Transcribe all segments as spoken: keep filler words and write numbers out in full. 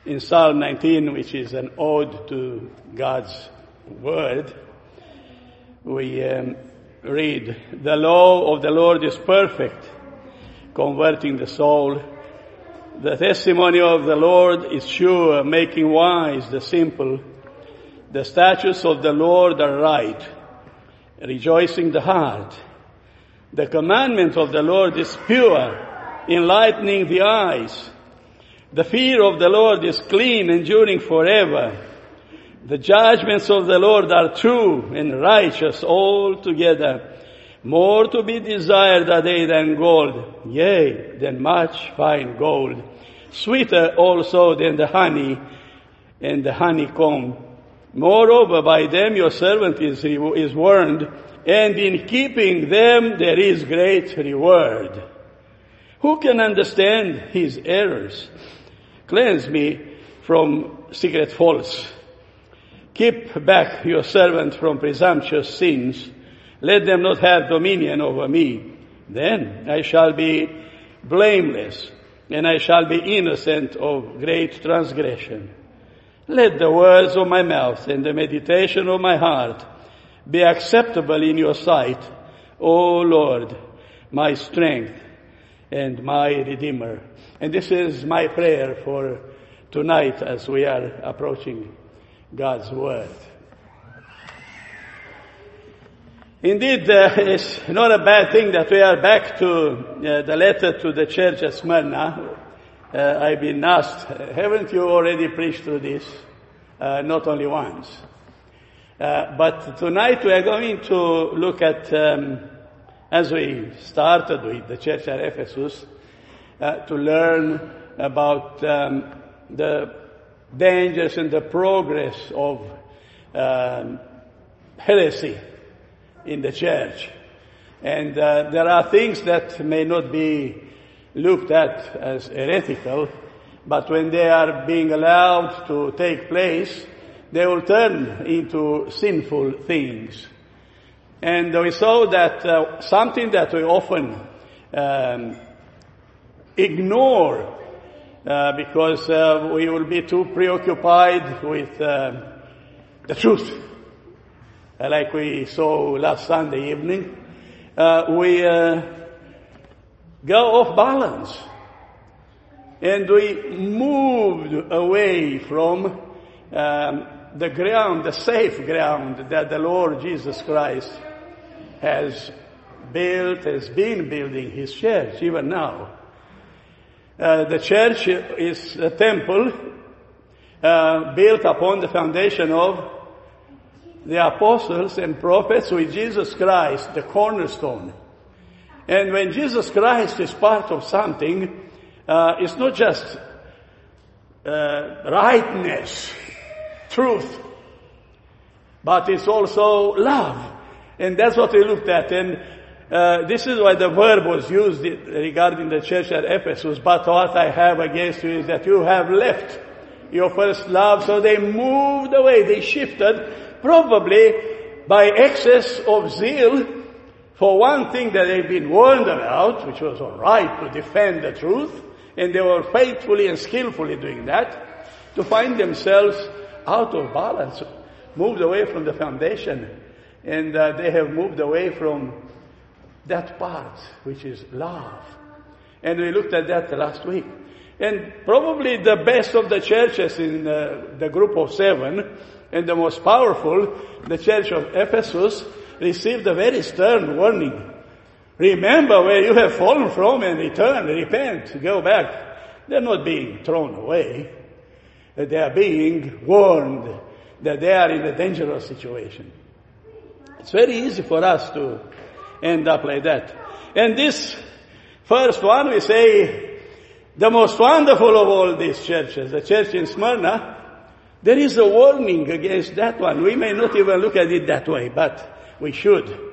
In Psalm nineteen, which is an ode to God's word, we um, read, "The law of the Lord is perfect, converting the soul. The testimony of the Lord is sure, making wise the simple. The statutes of the Lord are right, rejoicing the heart. The commandment of the Lord is pure, enlightening the eyes. The fear of the Lord is clean, enduring forever. The judgments of the Lord are true and righteous altogether. More to be desired are they than gold, yea, than much fine gold. Sweeter also than the honey and the honeycomb. Moreover, by them your servant is, is warned, and in keeping them there is great reward. Who can understand his errors? Cleanse me from secret faults. Keep back your servant from presumptuous sins. Let them not have dominion over me. Then I shall be blameless, and I shall be innocent of great transgression. Let the words of my mouth and the meditation of my heart be acceptable in your sight, O Lord, my strength and my Redeemer." And this is my prayer for tonight as we are approaching God's Word. Indeed, uh, it's not a bad thing that we are back to uh, the letter to the church at Smyrna. Uh, I've been asked, haven't you already preached through this? Uh, not only once. Uh, but tonight we are going to look at, um, as we started with the church at Ephesus, uh, to learn about um, the dangers and the progress of um, heresy in the church. And uh, there are things that may not be looked at as heretical, but when they are being allowed to take place, they will turn into sinful things. And we saw that uh, something that we often um, ignore uh, because uh, we will be too preoccupied with uh, the truth. Uh, like we saw last Sunday evening, uh, we uh, go off balance. And we moved away from um, the ground, the safe ground that the Lord Jesus Christ has built, has been building His church, even now. Uh, the church is a temple uh, built upon the foundation of the apostles and prophets, with Jesus Christ, the cornerstone. And when Jesus Christ is part of something, Uh, it's not just uh, rightness, truth, but it's also love. And that's what we looked at. And uh, this is why the verb was used regarding the church at Ephesus. "But what I have against you is that you have left your first love." So they moved away. They shifted, probably by excess of zeal for one thing that they've been warned about, which was all right to defend the truth. And they were faithfully and skillfully doing that, to find themselves out of balance, moved away from the foundation. And uh, they have moved away from that part, which is love. And we looked at that last week. And probably the best of the churches in uh, the group of seven, and the most powerful, the church of Ephesus, received a very stern warning. Remember where you have fallen from and return, repent, go back. They're not being thrown away. They are being warned that they are in a dangerous situation. It's very easy for us to end up like that. And this first one, we say, the most wonderful of all these churches, the church in Smyrna, there is a warning against that one. We may not even look at it that way, but we should.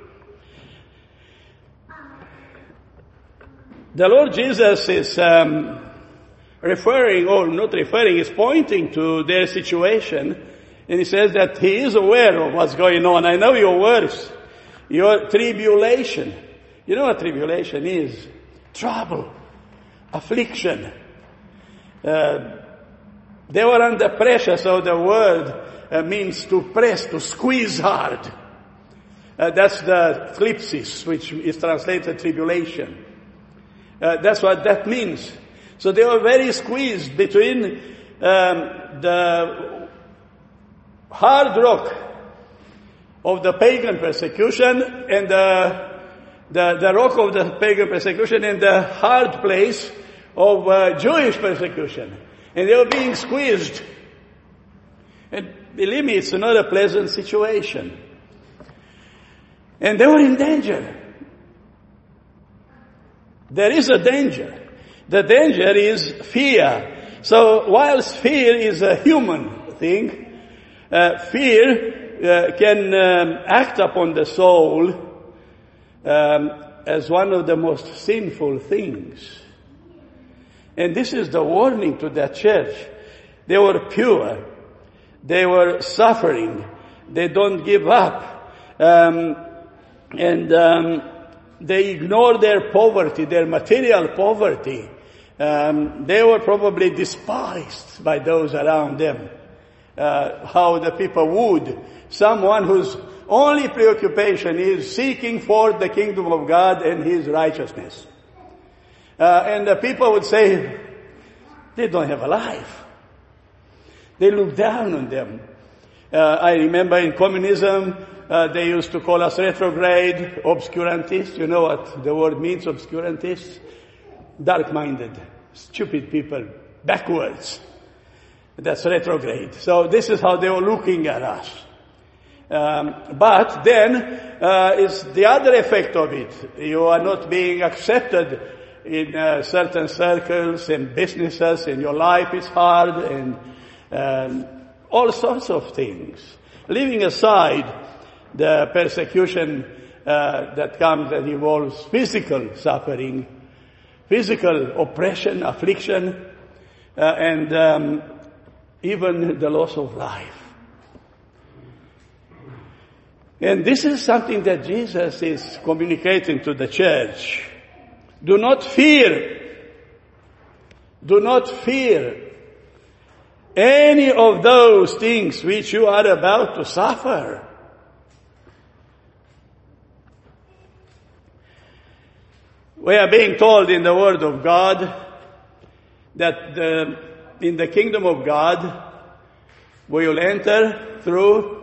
The Lord Jesus is um, referring, or not referring, is pointing to their situation. And He says that He is aware of what's going on. I know your words, your tribulation. You know what tribulation is? Trouble, affliction, uh, They were under pressure, so the word uh, means to press, to squeeze hard. Uh, that's the thlipsis, which is translated tribulation. Uh, that's what that means. So they were very squeezed between um, the hard rock of the pagan persecution and the, the, the rock of the pagan persecution and the hard place of uh, Jewish persecution. And they were being squeezed. And believe me, it's not a pleasant situation. And they were in danger. There is a danger. The danger is fear. So whilst fear is a human thing, uh, fear uh, can um, act upon the soul um, as one of the most sinful things. And this is the warning to that church. They were pure. They were suffering. They don't give up. Um, and um, they ignore their poverty, their material poverty. Um, they were probably despised by those around them. Uh, how the people would. Someone whose only preoccupation is seeking for the kingdom of God and His righteousness. Uh, and the people would say, they don't have a life. They look down on them. Uh, I remember in communism, uh, they used to call us retrograde, obscurantists. You know what the word means, obscurantists? Dark-minded, stupid people, backwards. That's retrograde. So this is how they were looking at us. Um, but then, uh, it's the other effect of it. You are not being accepted in uh, certain circles and businesses, and your life is hard, and um, all sorts of things. Leaving aside the persecution uh, that comes, that involves physical suffering, physical oppression, affliction, uh, and um, even the loss of life. And this is something that Jesus is communicating to the church. Do not fear. Do not fear any of those things which you are about to suffer. We are being told in the Word of God that the, in the kingdom of God we will enter through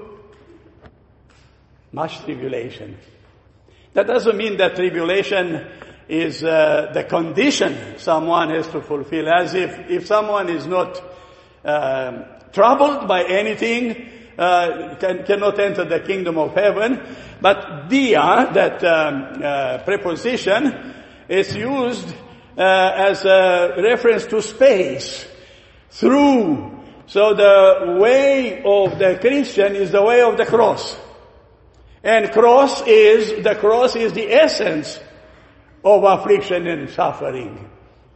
much tribulation. That doesn't mean that tribulation is uh, the condition someone has to fulfill. As if, if someone is not uh, troubled by anything, uh, can, cannot enter the kingdom of heaven. But dia, that um, uh, preposition, is used uh, as a reference to space. Through. So the way of the Christian is the way of the cross. And cross is, the cross is the essence of affliction and suffering.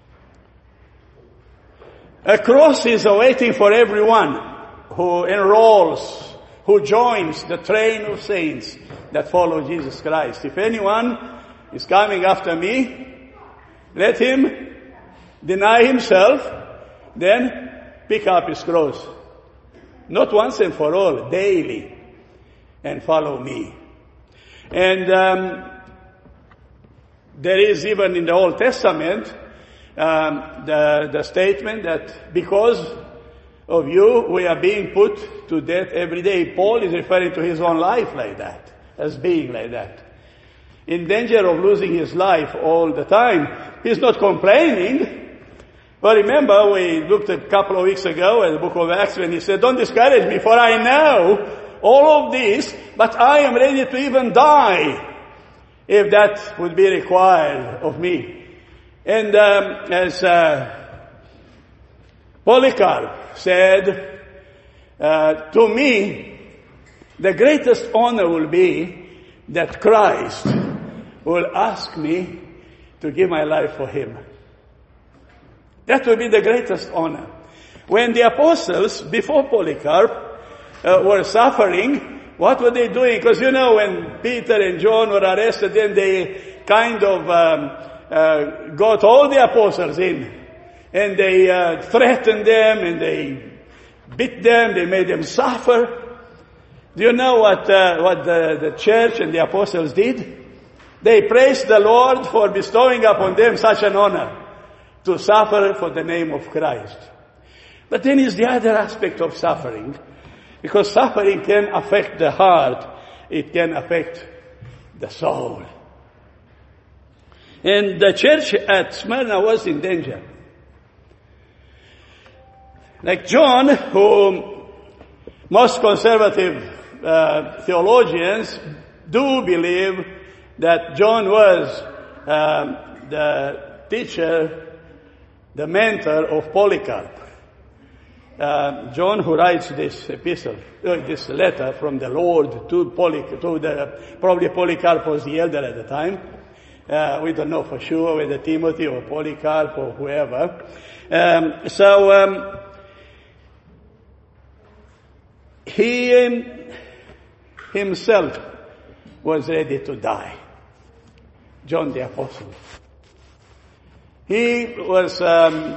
A cross is awaiting for everyone who enrolls, who joins the train of saints that follow Jesus Christ. If anyone is coming after me, let him deny himself, then pick up his cross. Not once and for all, daily. And follow me. And um, there is even in the Old Testament um, the, the statement that because of you we are being put to death every day. Paul is referring to his own life like that, as being like that. In danger of losing his life all the time. He's not complaining. But remember, we looked a couple of weeks ago at the book of Acts when he said, don't discourage me, for I know all of this, but I am ready to even die if that would be required of me. And um, as uh, Polycarp said, uh, to me, the greatest honor will be that Christ will ask me to give my life for Him. That will be the greatest honor. When the apostles, before Polycarp, Uh, were suffering, what were they doing? Because you know, when Peter and John were arrested, then they kind of um, uh, got all the apostles in, and they uh, threatened them, and they beat them, they made them suffer. Do you know what uh, what the, the church and the apostles did? They praised the Lord for bestowing upon them such an honor to suffer for the name of Christ. But then is the other aspect of suffering, because suffering can affect the heart, it can affect the soul. And the church at Smyrna was in danger. Like John, who most conservative uh, theologians do believe that John was um, the teacher, the mentor of Polycarp. Uh, John, who writes this epistle, uh, this letter from the Lord to Polycarp, to the, probably Polycarp was the elder at the time. Uh, we don't know for sure whether Timothy or Polycarp or whoever. Um, so, um, he um, himself was ready to die. John the Apostle. He was um,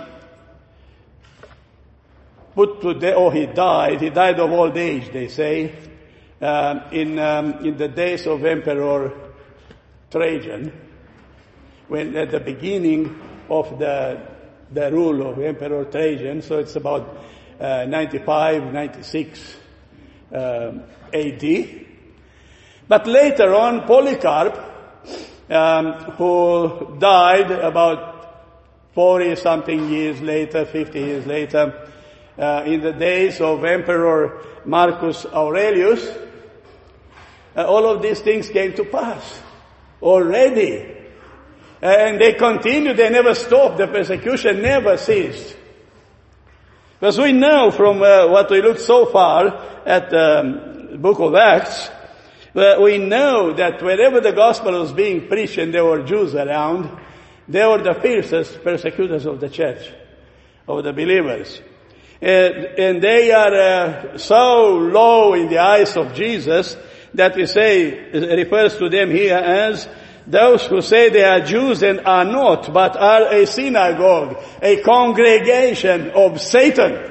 put to death, or he died. He died of old age, they say, um, in um, in the days of Emperor Trajan, when at the beginning of the the rule of Emperor Trajan. So it's about uh, ninety-five, ninety-six um, A D. But later on, Polycarp, um, who died about forty-something years later, fifty years later, uh, in the days of Emperor Marcus Aurelius, uh, all of these things came to pass already. And they continued, they never stopped, the persecution never ceased. Because we know from uh, what we looked so far at the um, book of Acts, uh, we know that wherever the gospel was being preached and there were Jews around, they were the fiercest persecutors of the church, of the believers. And, and they are uh, so low in the eyes of Jesus that we say, it refers to them here as those who say they are Jews and are not, but are a synagogue, a congregation of Satan.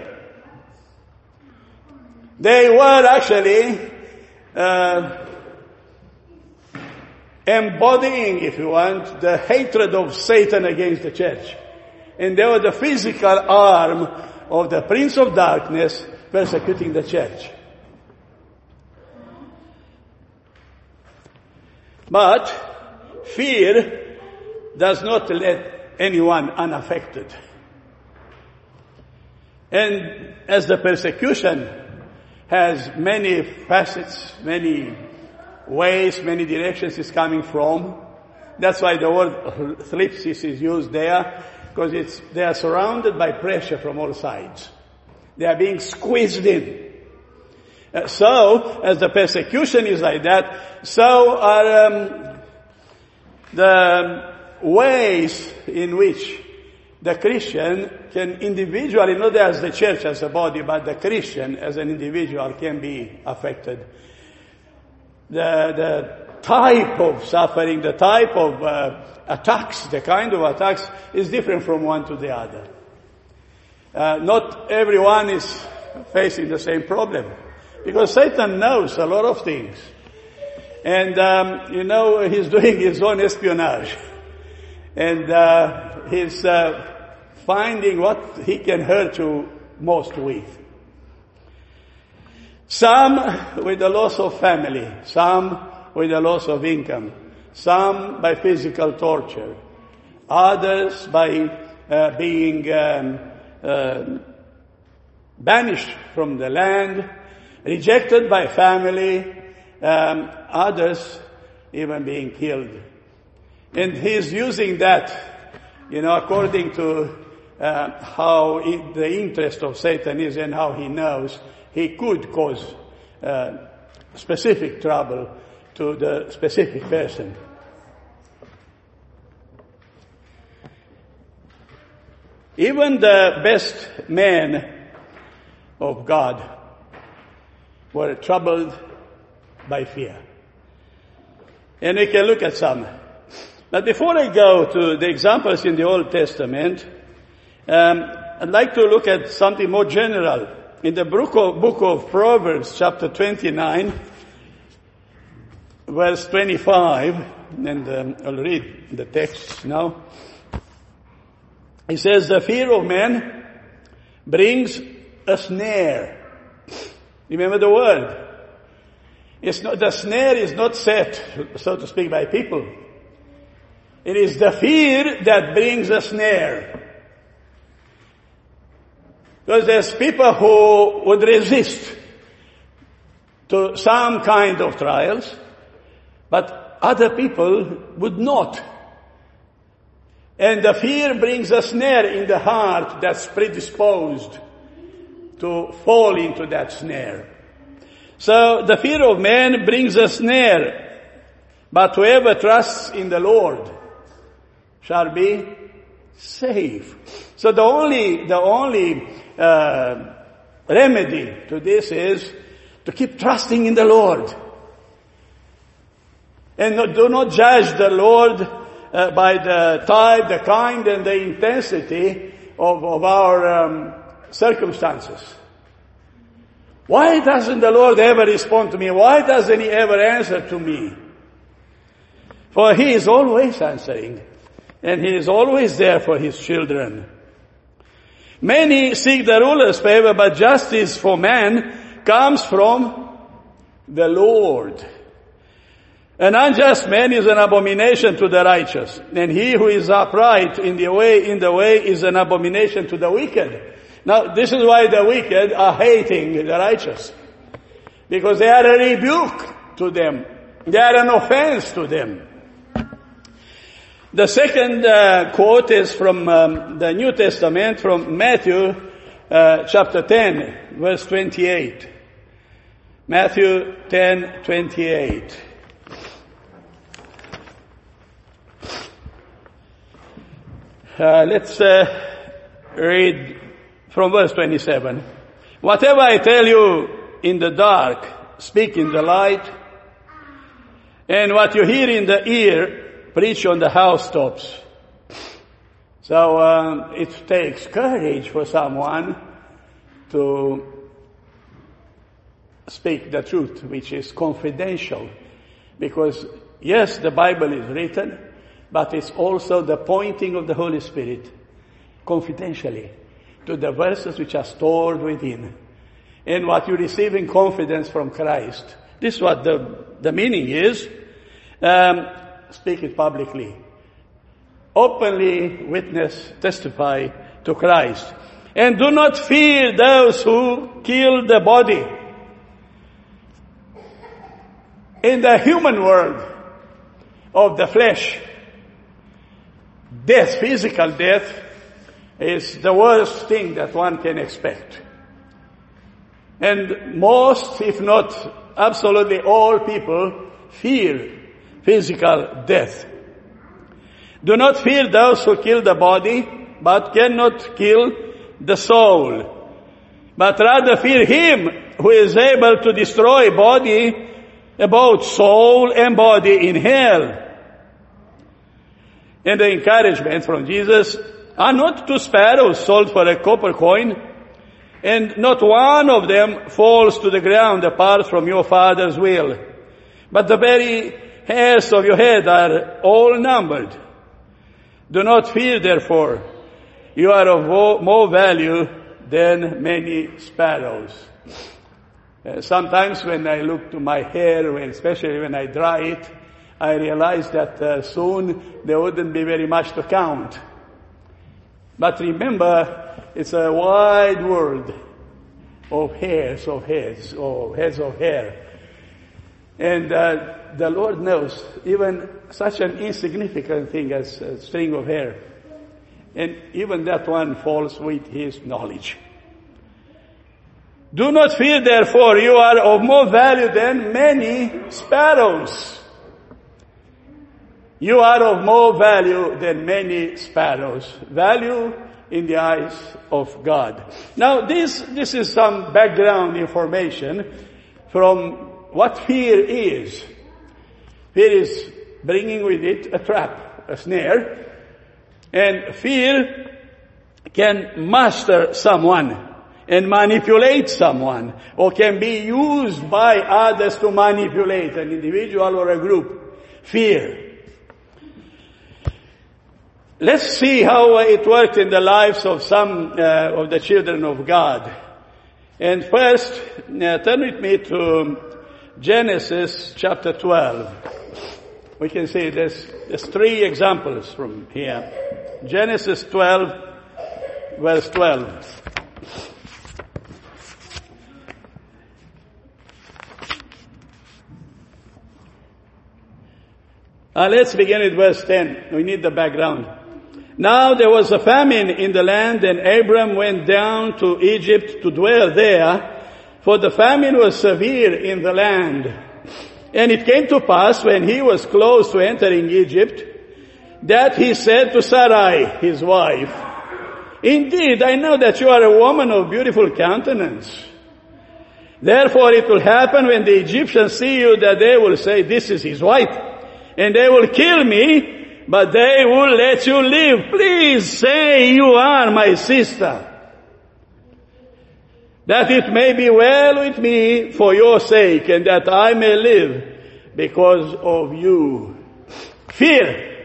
They were actually uh, embodying, if you want, the hatred of Satan against the church. And they were the physical arm of the Prince of Darkness persecuting the church. But fear does not let anyone unaffected. And as the persecution has many facets, many ways, many directions it's coming from, that's why the word thlipsis is used there, because it's, they are surrounded by pressure from all sides. They are being squeezed in. Uh, so, as the persecution is like that, so are um, the ways in which the Christian can individually, not as the church as a body, but the Christian as an individual can be affected. The, the type of suffering, the type of uh, attacks, the kind of attacks is different from one to the other. Uh, not everyone is facing the same problem, because Satan knows a lot of things. And, um, you know, he's doing his own espionage. And uh, he's uh, finding what he can hurt you most with. Some with the loss of family. Some with the loss of income. Some by physical torture. Others by uh, being um, uh, banished from the land. Rejected by family. Um, others even being killed. And he's using that, you know, according to uh, how it, the interest of Satan is and how he knows he could cause uh, specific trouble to the specific person. Even the best men of God were troubled by fear. And we can look at some. But before I go to the examples in the Old Testament, um, I'd like to look at something more general in the book of, book of Proverbs, chapter twenty-nine, verse twenty-five, and um, I'll read the text now. It says, the fear of man brings a snare. Remember the word. It's not, the snare is not set, so to speak, by people. It is the fear that brings a snare. Because there's people who would resist to some kind of trials, but other people would not. And the fear brings a snare in the heart that's predisposed to fall into that snare. So the fear of man brings a snare, but whoever trusts in the Lord shall be safe. So the only, the only uh, remedy to this is to keep trusting in the Lord. And not, do not judge the Lord uh, by the type, the kind, and the intensity of, of our um, circumstances. Why doesn't the Lord ever respond to me? Why doesn't He ever answer to me? For He is always answering, and He is always there for His children. Many seek the ruler's favor, but justice for man comes from the Lord. An unjust man is an abomination to the righteous, and he who is upright in the way, in the way is an abomination to the wicked. Now, this is why the wicked are hating the righteous. Because they are a rebuke to them. They are an offense to them. The second uh, quote is from um, the New Testament, from Matthew uh, chapter ten, verse twenty-eight. Matthew ten, twenty-eight. Uh, let's uh, read from verse twenty-seven. Whatever I tell you in the dark, speak in the light. And what you hear in the ear, preach on the housetops. So um, it takes courage for someone to speak the truth, which is confidential. Because, yes, the Bible is written, but it's also the pointing of the Holy Spirit, confidentially, to the verses which are stored within. And what you receive in confidence from Christ. This is what the, the meaning is. Um, speak it publicly. Openly witness, testify to Christ. And do not fear those who kill the body. In the human world of the flesh, death, physical death, is the worst thing that one can expect. And most, if not absolutely all people, fear physical death. Do not fear those who kill the body, but cannot kill the soul. But rather fear Him who is able to destroy body, both soul and body in hell. And the encouragement from Jesus, are not two sparrows sold for a copper coin, and not one of them falls to the ground apart from your Father's will. But the very hairs of your head are all numbered. Do not fear, therefore. You are of more value than many sparrows. Uh, sometimes when I look to my hair, when, especially when I dry it, I realize that uh, soon there wouldn't be very much to count. But remember, it's a wide world of hairs of heads, or heads of hair. And uh, the Lord knows even such an insignificant thing as a string of hair. And even that one falls with His knowledge. Do not fear, therefore, you are of more value than many sparrows. You are of more value than many sparrows. Value in the eyes of God. Now this, this is some background information from what fear is. Fear is bringing with it a trap, a snare. And fear can master someone. and manipulate someone, or can be used by others to manipulate an individual or a group. Fear. Let's see how it worked in the lives of some uh, of the children of God. And first, uh, turn with me to Genesis chapter twelve. We can see there's, there's three examples from here. Genesis twelve, verse twelve. Uh, let's begin with verse ten. We need the background. Now there was a famine in the land, and Abram went down to Egypt to dwell there, for the famine was severe in the land. And it came to pass, when he was close to entering Egypt, that he said to Sarai, his wife, "Indeed, I know that you are a woman of beautiful countenance. Therefore it will happen when the Egyptians see you that they will say, 'This is his wife,' and they will kill me, but they will let you live. Please say you are my sister, that it may be well with me for your sake, and that I may live because of you." Fear.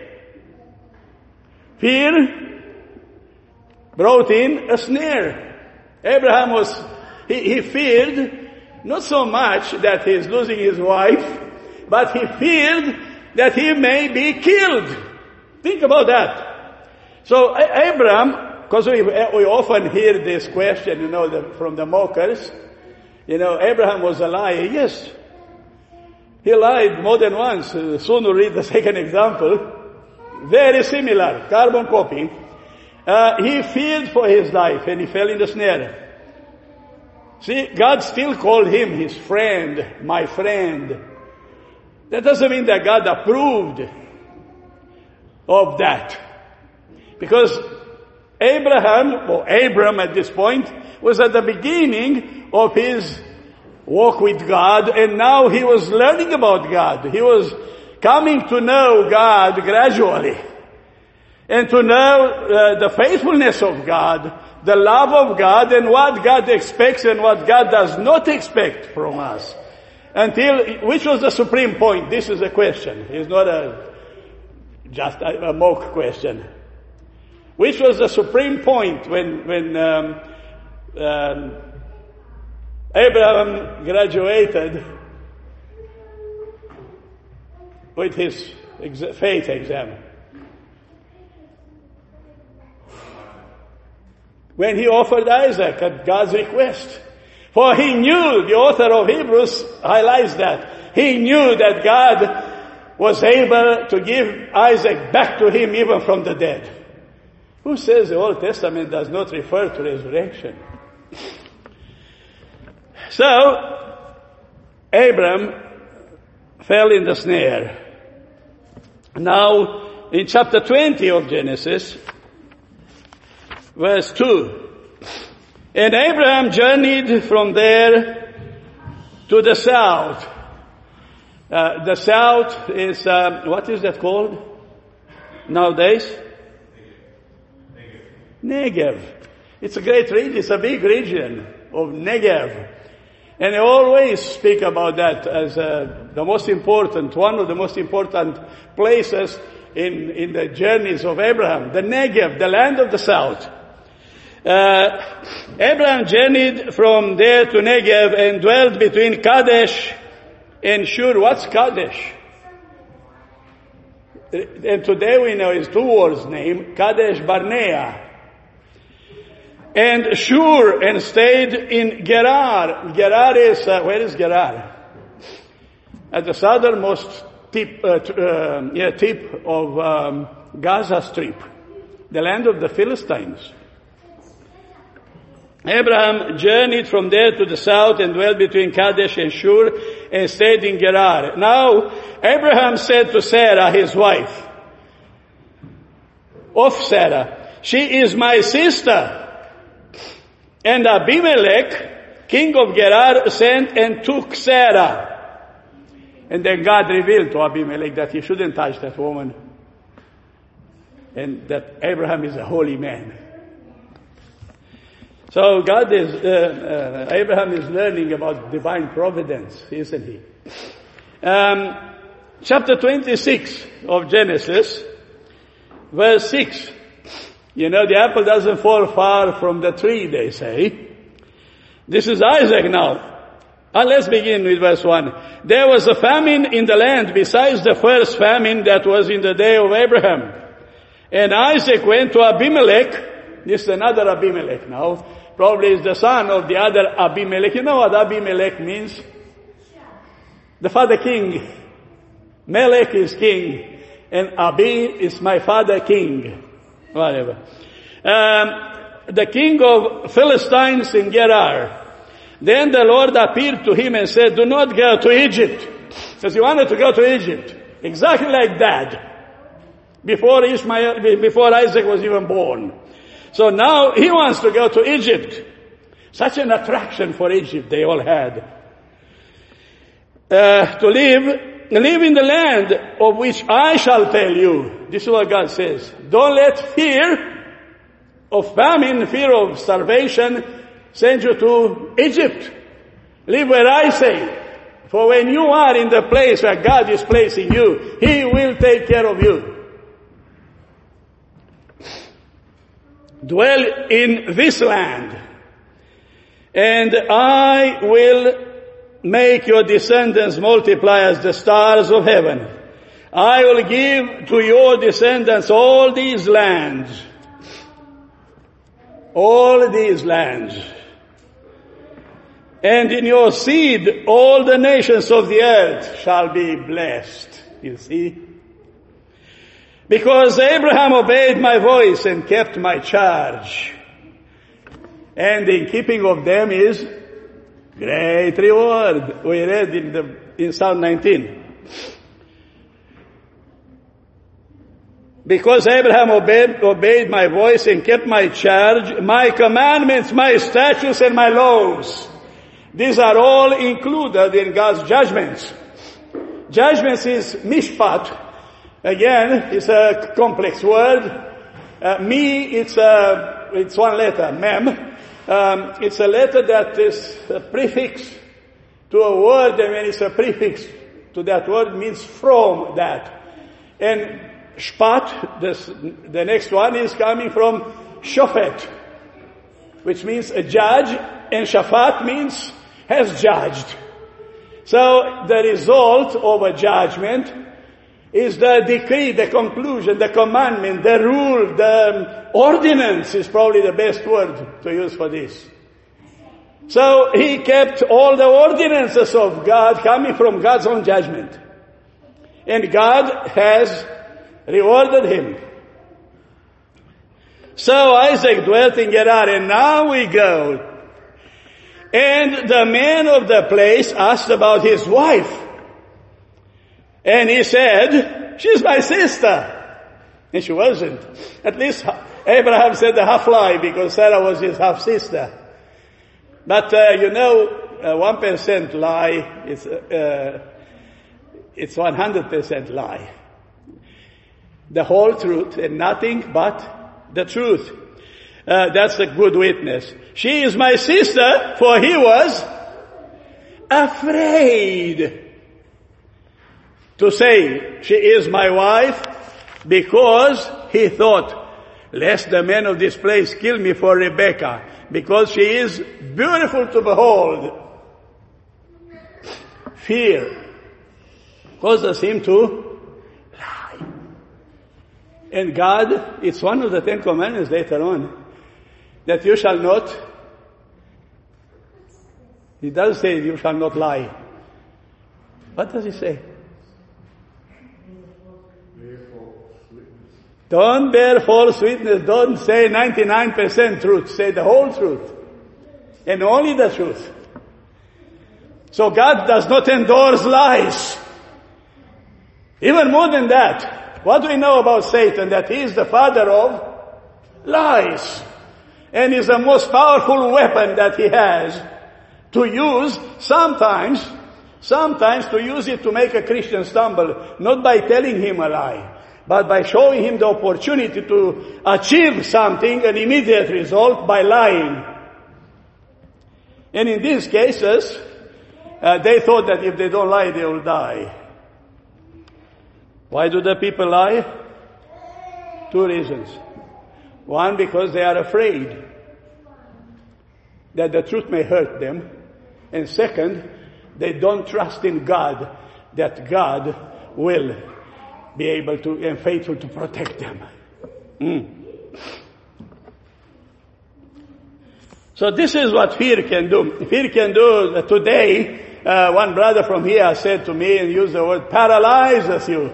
Fear brought in a snare. Abraham was, he, he feared not so much that he is losing his wife, but he feared that he may be killed. Think about that. So Abraham, because we, we often hear this question, you know, the, from the mockers, you know, Abraham was a liar. Yes, he lied more than once. Soon we'll read the second example. Very similar, carbon copy. Uh, he feared for his life and he fell in the snare. See, God still called him his friend, my friend. That doesn't mean that God approved of that. Because Abraham, or Abram at this point, was at the beginning of his walk with God, and now he was learning about God. He was coming to know God gradually. And to know uh, the faithfulness of God, the love of God, and what God expects and what God does not expect from us. Until, which was the supreme point? This is a question. It's not a, just a, a mock question. Which was the supreme point when, when, um, um, Abraham graduated with his ex- faith exam? When he offered Isaac at God's request. For he knew, the author of Hebrews highlights that, he knew that God was able to give Isaac back to him even from the dead. Who says the Old Testament does not refer to resurrection? So, Abram fell in the snare. Now, in chapter twenty of Genesis, verse two, and Abraham journeyed from there to the south. Uh, the south is, uh, what is that called nowadays? Negev. It's a great region. It's a big region of Negev. And I always speak about that as uh, the most important, one of the most important places in, in the journeys of Abraham. The Negev, the land of the south. Uh, Abraham journeyed from there to Negev and dwelt between Kadesh and Shur. What's Kadesh? And today we know his two words name, Kadesh Barnea. And Shur, and stayed in Gerar. Gerar is, uh, where is Gerar? At the southernmost tip, uh, uh, yeah, tip of um, Gaza Strip, the land of the Philistines. Abraham journeyed from there to the south and dwelt between Kadesh and Shur and stayed in Gerar. Now, Abraham said to Sarah, his wife, of Sarah, she is my sister. And Abimelech, king of Gerar, sent and took Sarah. And then God revealed to Abimelech that he shouldn't touch that woman. And that Abraham is a holy man. So God is, uh, uh, Abraham is learning about divine providence, isn't he? Um, chapter twenty-six of Genesis, verse six. You know, the apple doesn't fall far from the tree, they say. This is Isaac now. And let's begin with verse one. There was a famine in the land besides the first famine that was in the day of Abraham. And Isaac went to Abimelech. This is another Abimelech now. Probably is the son of the other Abimelech. You know what Abimelech means? The father king. Melech is king. And Abi is my father king. Whatever. Um, the king of Philistines in Gerar. Then the Lord appeared to him and said, do not go to Egypt. Because he wanted to go to Egypt. Exactly like that. Before Ishmael, before Isaac was even born. So now he wants to go to Egypt. Such an attraction for Egypt they all had. Uh, to live, live in the land of which I shall tell you. This is what God says. Don't let fear of famine, fear of starvation, send you to Egypt. Live where I say. For when you are in the place where God is placing you, He will take care of you. Dwell in this land, and I will make your descendants multiply as the stars of heaven. I will give to your descendants all these lands. All these lands. And in your seed all the nations of the earth shall be blessed. You see? Because Abraham obeyed my voice and kept my charge. And in keeping of them is great reward. We read in the in Psalm nineteen. Because Abraham obeyed, obeyed my voice and kept my charge, my commandments, my statutes, and my laws. These are all included in God's judgments. Judgments is mishpat. Again, it's a complex word. Uh, me, it's a, it's one letter, mem. Um, it's a letter that is a prefix to a word, and when it's a prefix to that word, it means from that. And shpat, this, the next one is coming from shofet, which means a judge, and shafat means has judged. So the result of a judgment is the decree, the conclusion, the commandment, the rule, the ordinance is probably the best word to use for this. So he kept all the ordinances of God coming from God's own judgment. And God has rewarded him. So Isaac dwelt in Gerar, and now we go. And the man of the place asked about his wife. And he said, she's my sister. And she wasn't. At least Abraham said a half lie because Sarah was his half sister. But uh, you know, uh, one percent lie, it's, uh, it's one hundred percent lie. The whole truth and nothing but the truth. Uh, that's a good witness. She is my sister, for he was afraid to say, she is my wife, because he thought, lest the men of this place kill me for Rebekah, because she is beautiful to behold. Fear causes him to lie. And God, it's one of the Ten Commandments later on, that you shall not, he does say you shall not lie. What does he say? Don't bear false witness. Don't say ninety-nine percent truth. Say the whole truth. And only the truth. So God does not endorse lies. Even more than that, what do we know about Satan? That he is the father of lies. And is the most powerful weapon that he has to use sometimes, sometimes to use it to make a Christian stumble, not by telling him a lie, but by showing him the opportunity to achieve something, an immediate result, by lying. And in these cases, uh, they thought that if they don't lie, they will die. Why do the people lie? Two reasons. One, because they are afraid that the truth may hurt them. And second, they don't trust in God that God will be able to and faithful to protect them. Mm. So this is what fear can do. Fear can do uh, today. Uh, one brother from here said to me and used the word paralyzes you.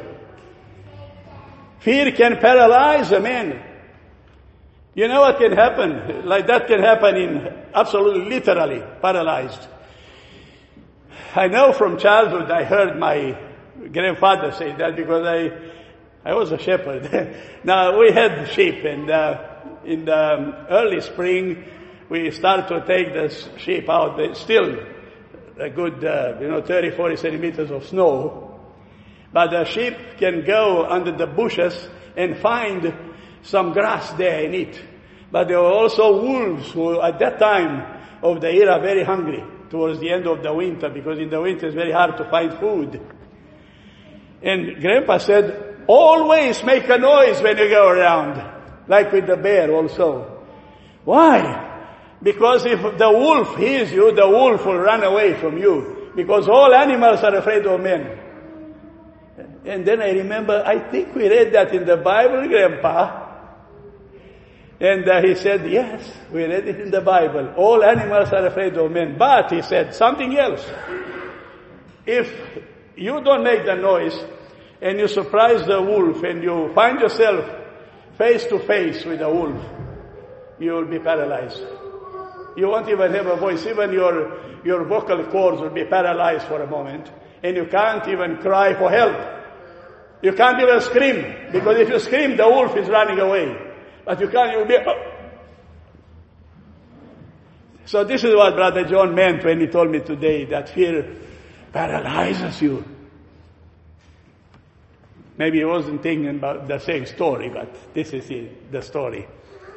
Fear can paralyze a man. You know what can happen? Like that can happen in absolutely literally paralyzed. I know from childhood I heard my grandfather say that because I I was a shepherd. Now we had sheep, and uh, in the early spring we start to take the sheep out. There's still a good, uh, you know, thirty, forty centimeters of snow. But the sheep can go under the bushes and find some grass there and eat. But there were also wolves who at that time of the year are very hungry towards the end of the winter, because in the winter it's very hard to find food. And Grandpa said, always make a noise when you go around, like with the bear also. Why? Because if the wolf hears you, the wolf will run away from you. Because all animals are afraid of men. And then I remember, I think we read that in the Bible, Grandpa. And uh, he said, yes, we read it in the Bible. All animals are afraid of men. But, he said, something else. If you don't make the noise, and you surprise the wolf, and you find yourself face to face with the wolf, you will be paralyzed. You won't even have a voice. Even your, your vocal cords will be paralyzed for a moment. And you can't even cry for help. You can't even scream. Because if you scream, the wolf is running away. But you can't, you'll be... Oh. So this is what Brother John meant when he told me today that fear paralyzes you. Maybe he wasn't thinking about the same story, but this is it, the story.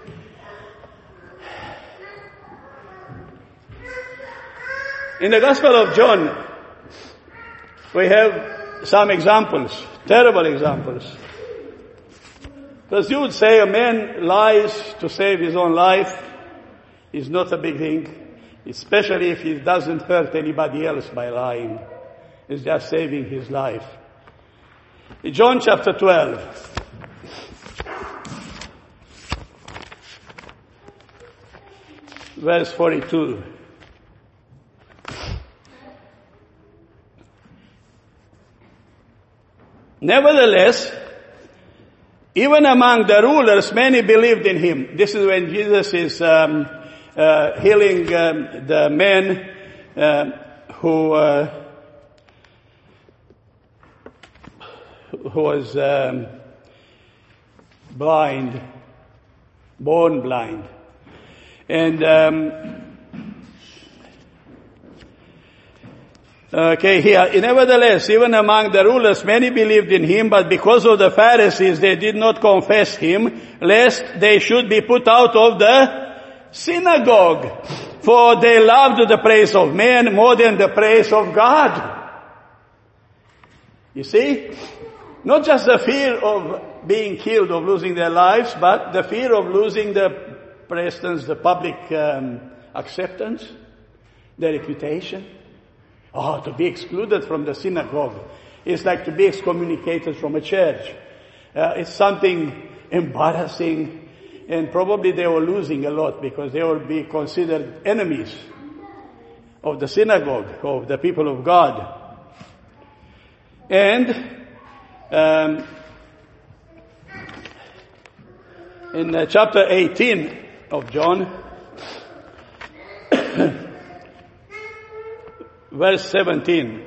In the Gospel of John, we have some examples, terrible examples. Because you would say a man lies to save his own life is not a big thing, especially if he doesn't hurt anybody else by lying. It's just saving his life. In John chapter twelve, verse forty-two. Nevertheless, even among the rulers, many believed in him. This is when Jesus is um, uh, healing um, the man uh, who uh, who was um, blind, born blind, and. Um, Okay, here, nevertheless, even among the rulers, many believed in him, but because of the Pharisees, they did not confess him, lest they should be put out of the synagogue. For they loved the praise of men more than the praise of God. You see? Not just the fear of being killed, of losing their lives, but the fear of losing the, for instance, the public um, acceptance, the reputation. Oh, to be excluded from the synagogue is like to be excommunicated from a church. Uh, it's something embarrassing, and probably they were losing a lot because they will be considered enemies of the synagogue, of the people of God. And um, in uh, chapter eighteen of John, verse seventeen.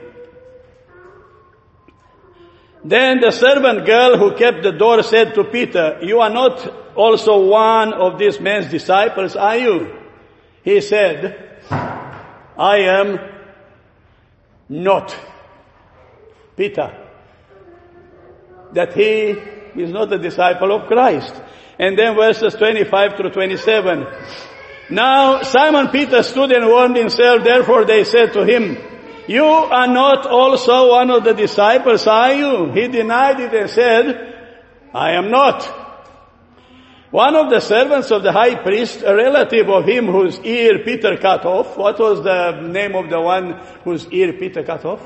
Then the servant girl who kept the door said to Peter, you are not also one of this man's disciples, are you? He said, I am not. Peter. That he is not a disciple of Christ. And then verses twenty-five through twenty-seven. Now Simon Peter stood and warmed himself. Therefore they said to him, you are not also one of the disciples, are you? He denied it and said, I am not. One of the servants of the high priest, a relative of him whose ear Peter cut off. What was the name of the one whose ear Peter cut off?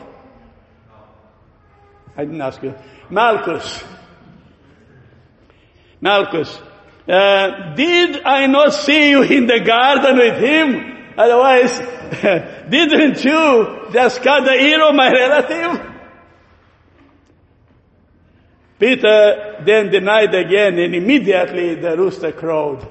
I didn't ask you. Malchus. Malchus. Uh, did I not see you in the garden with him? Otherwise, didn't you just cut the ear of my relative? Peter then denied again, and immediately the rooster crowed.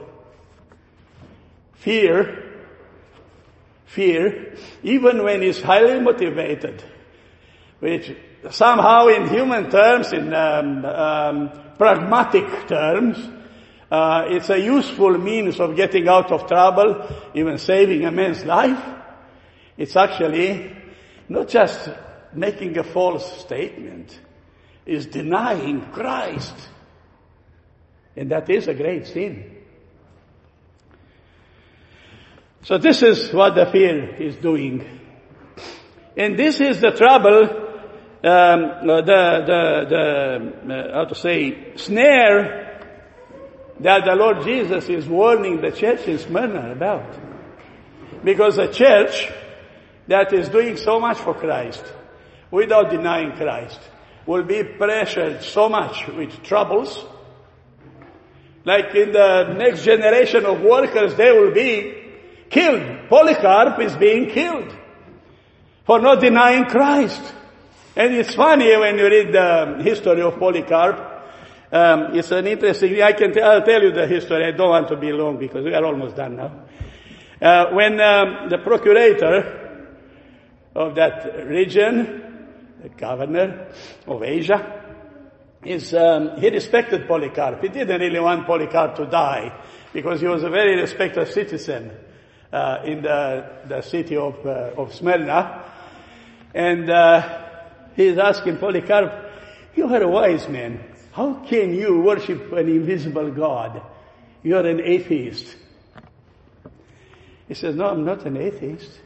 Fear, fear, even when it's highly motivated, which somehow in human terms, in um, um, pragmatic terms, uh, it's a useful means of getting out of trouble, even saving a man's life. It's actually not just making a false statement. Is denying Christ. And that is a great sin. So this is what the fear is doing. And this is the trouble, um, the, the, the, uh, how to say, snare that the Lord Jesus is warning the church in Smyrna about. Because a church that is doing so much for Christ, without denying Christ, will be pressured so much with troubles. Like in the next generation of workers, they will be killed. Polycarp is being killed for not denying Christ. And it's funny when you read the history of Polycarp. Um, it's an interesting, I can t- I'll tell you the history. I don't want to be long because we are almost done now. Uh, when um, the procurator of that region, the governor of Asia, is um, he respected Polycarp. He didn't really want Polycarp to die because he was a very respected citizen uh, in the the city of uh, of Smyrna, and uh, he's asking Polycarp, "You are a wise man. How can you worship an invisible God? You are an atheist." He says, "No, I'm not an atheist.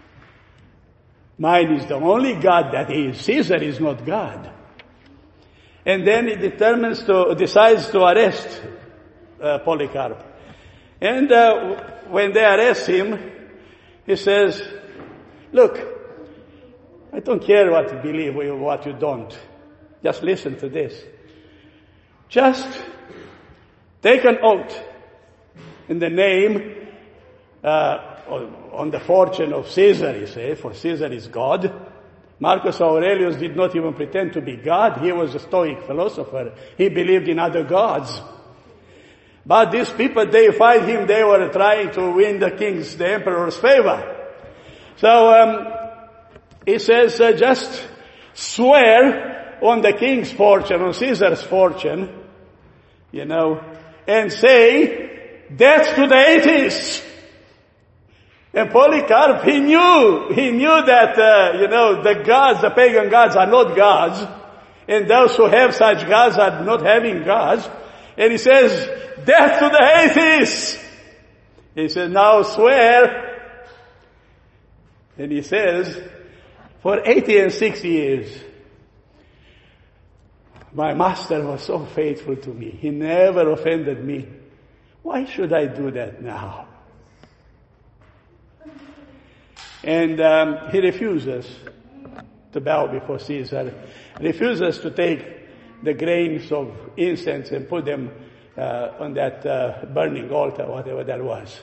Mine is the only God that is. Caesar is not God." And then he determines to, decides to arrest uh, Polycarp. And uh, when they arrest him, he says, "Look, I don't care what you believe or what you don't. Just listen to this. Just take an oath in the name uh, on the fortune of Caesar," he said, "for Caesar is God." Marcus Aurelius did not even pretend to be God. He was a Stoic philosopher. He believed in other gods. But these people, they find him, they were trying to win the king's, the emperor's favor. So, um, he says, uh, just swear on the king's fortune, on Caesar's fortune, you know, and say, "Death to the atheists." And Polycarp, he knew, he knew that, uh, you know, the gods, the pagan gods are not gods, and those who have such gods are not having gods. And he says, "Death to the atheists!" He says, "Now swear." And he says, "For eighty and six years, my master was so faithful to me. He never offended me. Why should I do that now?" And um, he refuses to bow before Caesar, refuses to take the grains of incense and put them uh, on that uh, burning altar, whatever that was.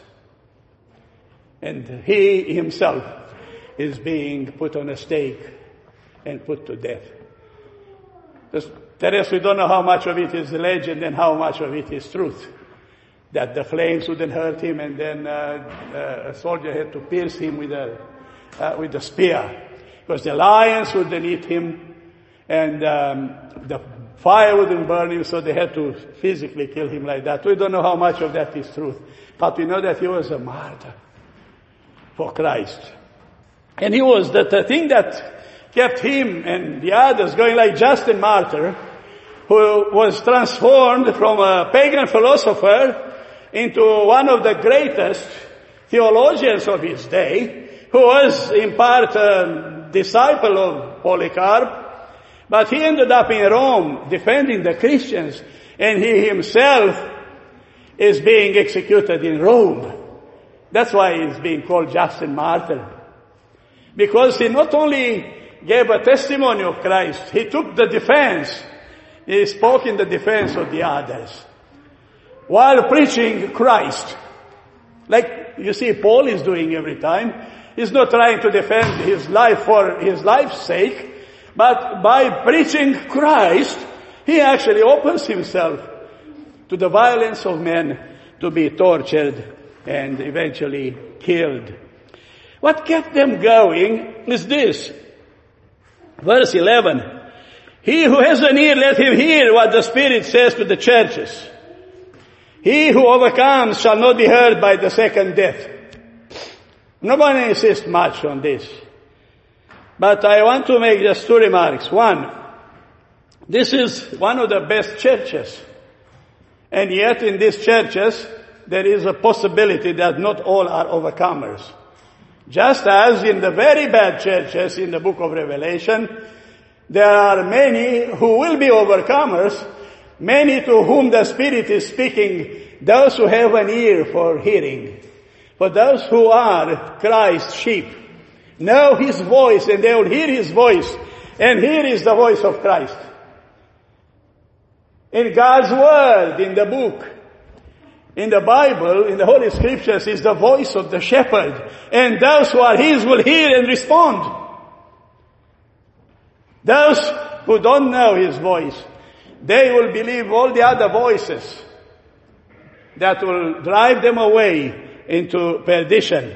And he himself is being put on a stake and put to death. The rest, we don't know how much of it is legend and how much of it is truth. That the flames wouldn't hurt him, and then uh, uh, a soldier had to pierce him with a uh, with a spear, because the lions wouldn't eat him, and um, the fire wouldn't burn him, so they had to physically kill him like that. We don't know how much of that is truth, but we know that he was a martyr for Christ, and he was the, the thing that kept him and the others going, like Justin Martyr, who was transformed from a pagan philosopher into one of the greatest theologians of his day, who was in part a disciple of Polycarp, but he ended up in Rome defending the Christians, and he himself is being executed in Rome. That's why he's being called Justin Martyr. Because he not only gave a testimony of Christ, he took the defense. He spoke in the defense of the others while preaching Christ. Like you see Paul is doing every time. He's not trying to defend his life for his life's sake, but by preaching Christ, he actually opens himself to the violence of men to be tortured and eventually killed. What kept them going is this. Verse eleven. He who has an ear, let him hear what the Spirit says to the churches. He who overcomes shall not be hurt by the second death. Nobody insists much on this. But I want to make just two remarks. One, this is one of the best churches. And yet in these churches, there is a possibility that not all are overcomers. Just as in the very bad churches in the book of Revelation, there are many who will be overcomers, many to whom the Spirit is speaking, those who have an ear for hearing. For those who are Christ's sheep, know His voice, and they will hear His voice, and here is the voice of Christ. In God's Word, in the book, in the Bible, in the Holy Scriptures, is the voice of the shepherd. And those who are His will hear and respond. Those who don't know His voice, they will believe all the other voices that will drive them away into perdition.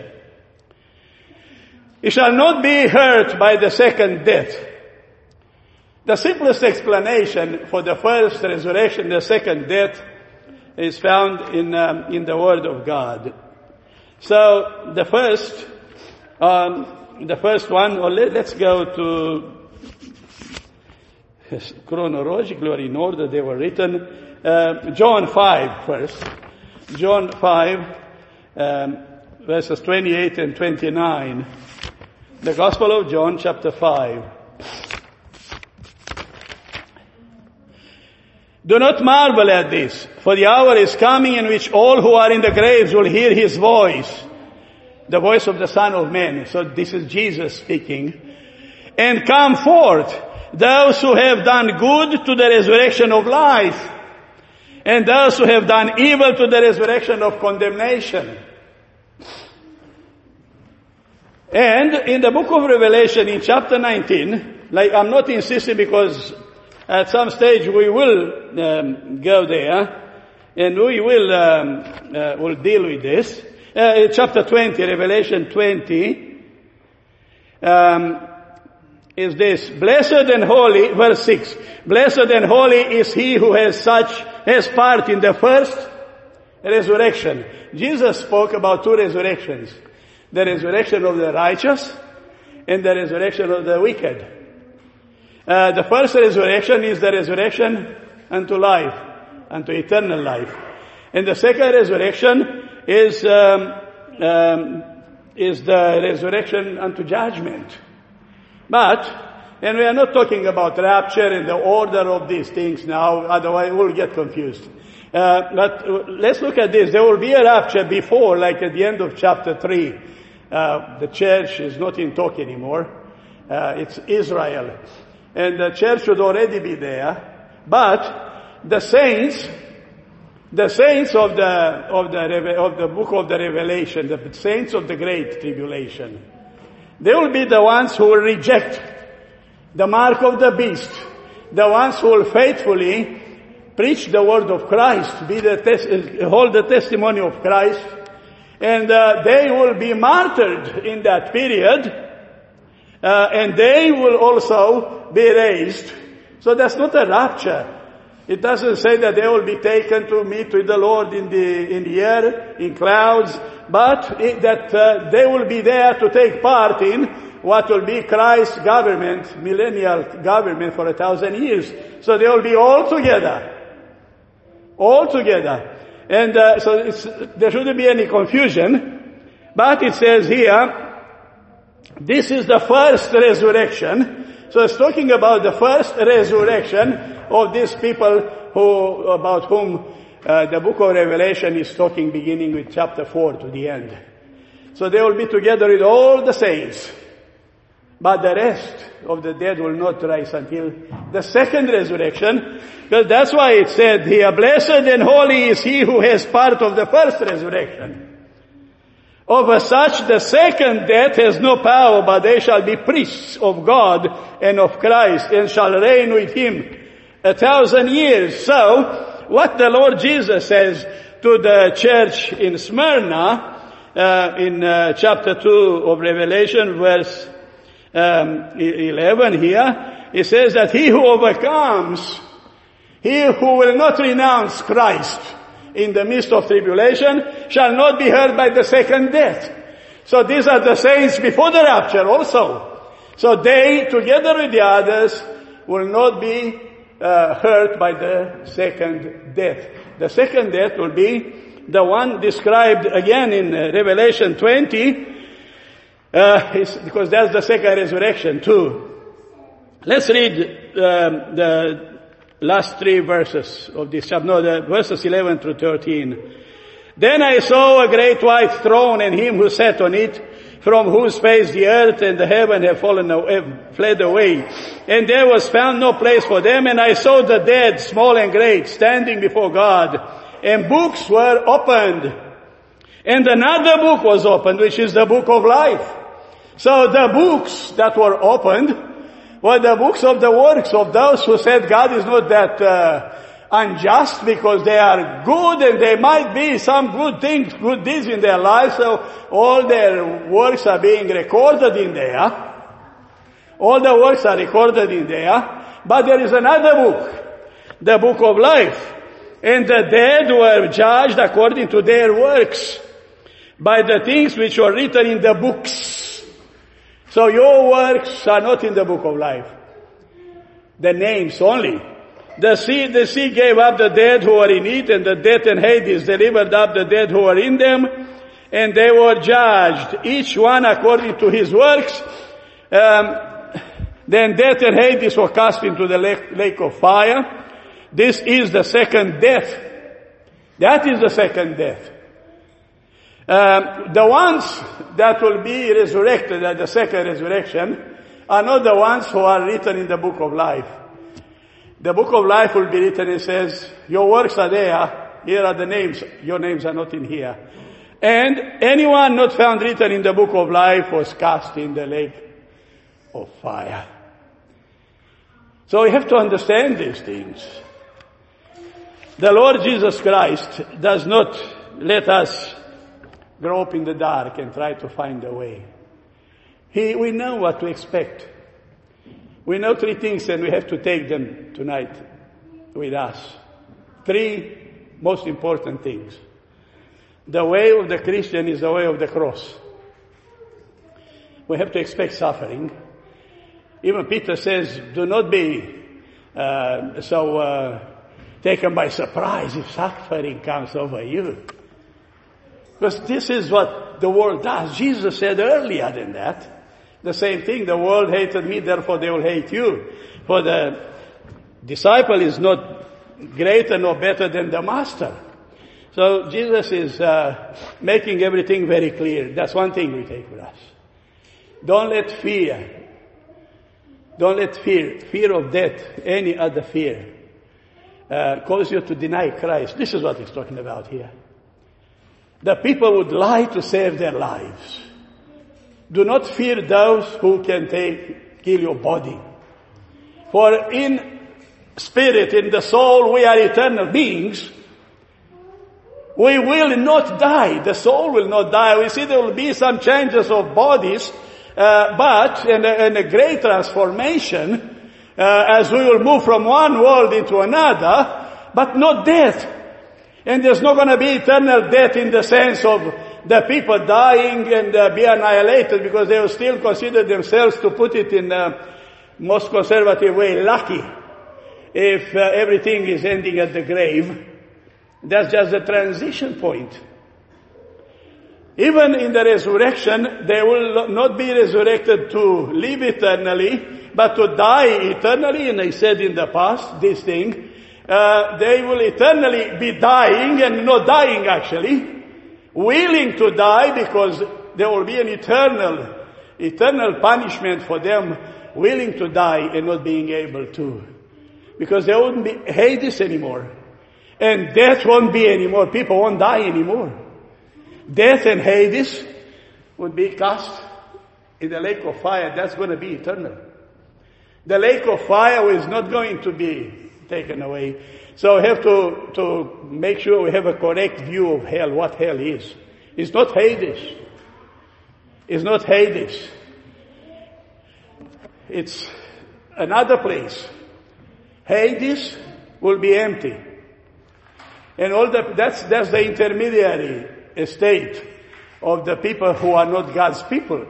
He shall not be hurt by the second death. The simplest explanation for the first resurrection, the second death, is found in um, in the Word of God. So the first, um, the first one. Well, let, let's go to chronologically or in order they were written. Uh, John five first. John five, um, verses twenty-eight and twenty-nine. The Gospel of John, chapter five. Do not marvel at this, for the hour is coming in which all who are in the graves will hear His voice, the voice of the Son of Man. So this is Jesus speaking. And come forth, those who have done good to the resurrection of life, and those who have done evil to the resurrection of condemnation. And in the book of Revelation, in chapter nineteen, like I'm not insisting because at some stage we will um, go there, and we will um, uh, will deal with this. Uh, in chapter twenty, Revelation twenty, um, is this: blessed and holy, verse six. Blessed and holy is he who has such has part in the first resurrection. Jesus spoke about two resurrections: the resurrection of the righteous and the resurrection of the wicked. Uh, the first resurrection is the resurrection unto life, unto eternal life. And the second resurrection is, um, um, is the resurrection unto judgment. But, and we are not talking about rapture and the order of these things now, otherwise we'll get confused. Uh, but let's look at this. There will be a rapture before, like at the end of chapter three. Uh, the church is not in talk anymore. Uh, it's Israel. And the church should already be there. But the saints, the saints of the, of the, of the book of the Revelation, the saints of the great tribulation, they will be the ones who will reject the mark of the beast, the ones who will faithfully preach the word of Christ, be the tes- hold the testimony of Christ, and uh, they will be martyred in that period, uh, and they will also be raised. So that's not a rapture. It doesn't say that they will be taken to meet with the Lord in the in the air, in clouds, but it, that uh, they will be there to take part in what will be Christ's government, millennial government for a thousand years. So they will be all together. All together. And uh, so it's, there shouldn't be any confusion. But it says here, this is the first resurrection. So it's talking about the first resurrection of these people who, about whom uh, the book of Revelation is talking, beginning with chapter four to the end. So they will be together with all the saints. But the rest of the dead will not rise until the second resurrection. Because that's why it said here, blessed and holy is he who has part of the first resurrection. Over such the second death has no power, but they shall be priests of God and of Christ, and shall reign with him a thousand years. So, what the Lord Jesus says to the church in Smyrna, uh, in uh, chapter two of Revelation, verse um, eleven here, he says that he who overcomes, he who will not renounce Christ in the midst of tribulation, shall not be hurt by the second death. So these are the saints before the rapture also. So they, together with the others, will not be uh, hurt by the second death. The second death will be the one described again in uh, Revelation twenty, uh, because that's the second resurrection too. Let's read um, the last three verses of this chapter, no, the verses eleven through thirteen. Then I saw a great white throne and him who sat on it, from whose face the earth and the heaven have fallen away, fled away. And there was found no place for them. And I saw the dead, small and great, standing before God. And books were opened. And another book was opened, which is the book of life. So the books that were opened were the books of the works of those who said God is not that uh, unjust, because they are good and there might be some good things, good deeds in their lives. So all their works are being recorded in there. All the works are recorded in there. But there is another book, the book of life. And the dead were judged according to their works by the things which were written in the books. So your works are not in the book of life. The names only. The sea, the sea gave up the dead who were in it, and the death and Hades delivered up the dead who were in them, and they were judged, each one according to his works. Um, then death and Hades were cast into the lake, lake of fire. This is the second death. That is the second death. Um, the ones that will be resurrected at the second resurrection are not the ones who are written in the book of life. The book of life will be written, it says, your works are there, here are the names, your names are not in here. And anyone not found written in the book of life was cast in the lake of fire. So we have to understand these things. The Lord Jesus Christ does not let us grope in the dark and try to find a way. He, we know what to expect. We know three things, and we have to take them tonight with us. Three most important things. The way of the Christian is the way of the cross. We have to expect suffering. Even Peter says, do not be uh, so uh, taken by surprise if suffering comes over you. Because this is what the world does. Jesus said earlier than that. The same thing, the world hated me, therefore they will hate you. For the disciple is not greater nor better than the master. So Jesus is uh, making everything very clear. That's one thing we take with us. Don't let fear, don't let fear, fear of death, any other fear, uh, cause you to deny Christ. This is what he's talking about here. The people would lie to save their lives. Do not fear those who can take, kill your body. For in spirit, in the soul, we are eternal beings. We will not die. The soul will not die. We see there will be some changes of bodies, uh, but in a, in a great transformation, uh, as we will move from one world into another, but not death. And there's not going to be eternal death in the sense of the people dying and uh, be annihilated, because they will still consider themselves, to put it in the most conservative way, lucky if uh, everything is ending at the grave. That's just the transition point. Even in the resurrection, they will not be resurrected to live eternally, but to die eternally. And I said in the past, this thing, uh, they will eternally be dying and not dying actually, willing to die because there will be an eternal, eternal punishment for them, willing to die and not being able to. Because there wouldn't be Hades anymore. And death won't be anymore. People won't die anymore. Death and Hades would be cast in the lake of fire. That's going to be eternal. The lake of fire is not going to be taken away. So we have to, to make sure we have a correct view of hell, what hell is. It's not Hades. It's not Hades. It's another place. Hades will be empty. And all the, that's, that's the intermediary state of the people who are not God's people.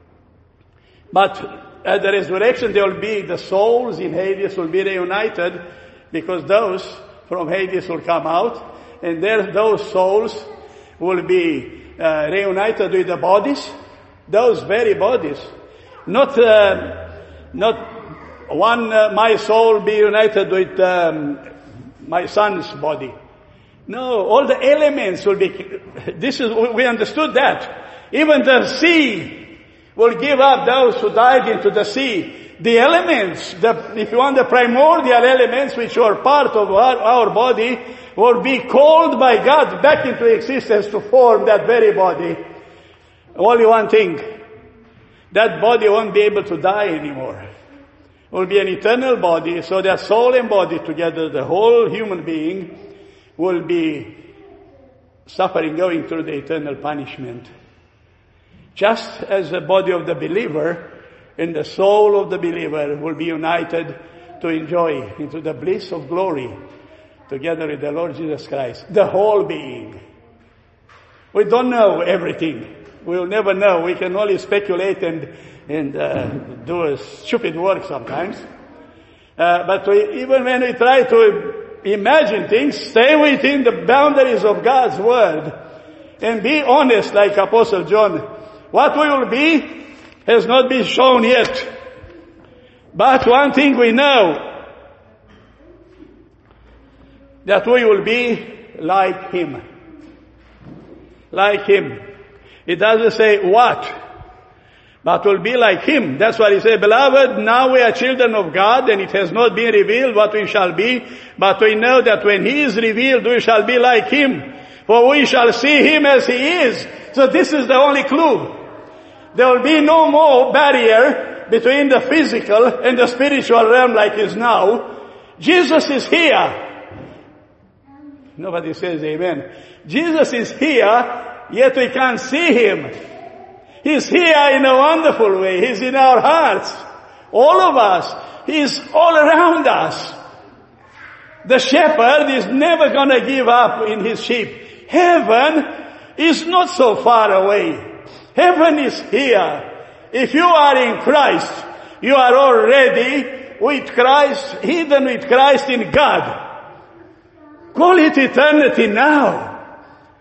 But at the resurrection there will be the souls in Hades will be reunited, because those from Hades will come out, and there those souls will be uh, reunited with the bodies, those very bodies. Not, uh, not one, uh, my soul be united with um, my son's body. No, all the elements will be, this is, we understood that. Even the sea will give up those who died into the sea. The elements, the, if you want the primordial elements which are part of our, our body, will be called by God back into existence to form that very body. Only one thing, that body won't be able to die anymore. It will be an eternal body, so that soul and body together, the whole human being, will be suffering, going through the eternal punishment. Just as the body of the believer and the soul of the believer will be united to enjoy into the bliss of glory together with the Lord Jesus Christ. The whole being. We don't know everything. We'll never know. We can only speculate and, and uh, do a stupid work sometimes. Uh, but we, even when we try to imagine things, stay within the boundaries of God's Word and be honest like Apostle John. What we will be has not been shown yet. But one thing we know, that we will be like Him. Like Him. It doesn't say what, but will be like Him. That's why He said, beloved, now we are children of God, and it has not been revealed what we shall be, but we know that when He is revealed, we shall be like Him. For we shall see Him as He is. So this is the only clue. There will be no more barrier between the physical and the spiritual realm like is now. Jesus is here. Nobody says amen. Jesus is here, yet we can't see Him. He's here in a wonderful way. He's in our hearts. All of us. He's all around us. The shepherd is never gonna give up in his sheep. Heaven is not so far away. Heaven is here. If you are in Christ, you are already with Christ, hidden with Christ in God. Call it eternity now.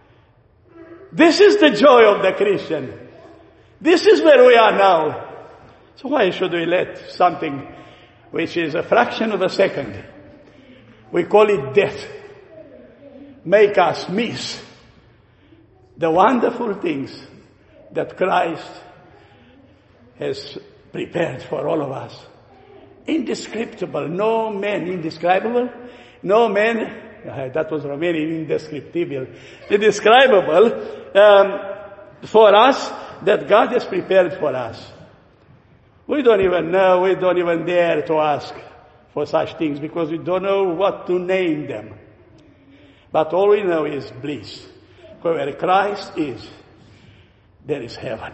This is the joy of the Christian. This is where we are now. So why should we let something which is a fraction of a second, we call it death, make us miss the wonderful things that Christ has prepared for all of us? Indescribable. No man indescribable. No man, uh, that was Romanian, indescriptible. Indescribable um, for us that God has prepared for us. We don't even know, we don't even dare to ask for such things because we don't know what to name them. But all we know is bliss. Where Christ is, there is heaven.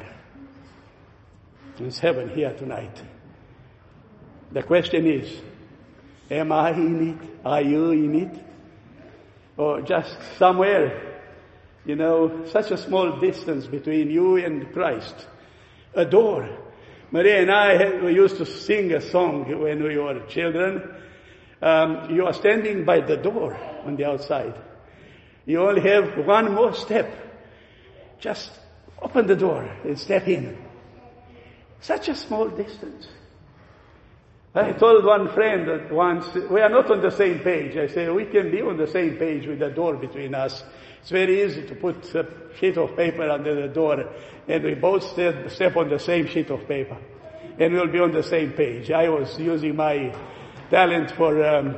There's heaven here tonight. The question is, am I in it? Are you in it? Or just somewhere, you know, such a small distance between you and Christ. A door. Maria and I had, we used to sing a song when we were children. Um, you are standing by the door on the outside. You only have one more step. Just Open the door and step in. Such a small distance. I told one friend that once, we are not on the same page. I said, we can be on the same page with the door between us. It's very easy to put a sheet of paper under the door and we both step, step on the same sheet of paper. And we'll be on the same page. I was using my talent for um,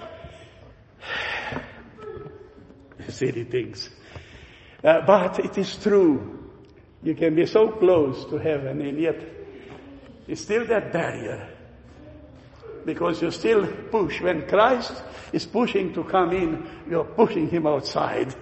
silly things. Uh, but it is true. You can be so close to heaven and yet it's still that barrier. Because you still push. When Christ is pushing to come in, you're pushing him outside.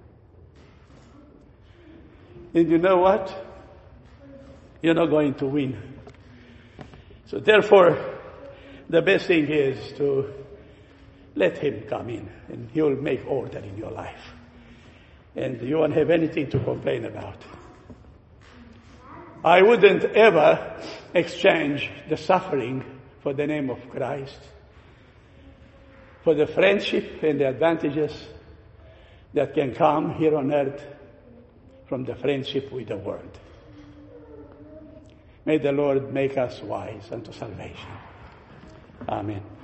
And you know what? You're not going to win. So therefore, the best thing is to let him come in and he will make order in your life. And you won't have anything to complain about. I wouldn't ever exchange the suffering for the name of Christ, for the friendship and the advantages that can come here on earth from the friendship with the world. May the Lord make us wise unto salvation. Amen.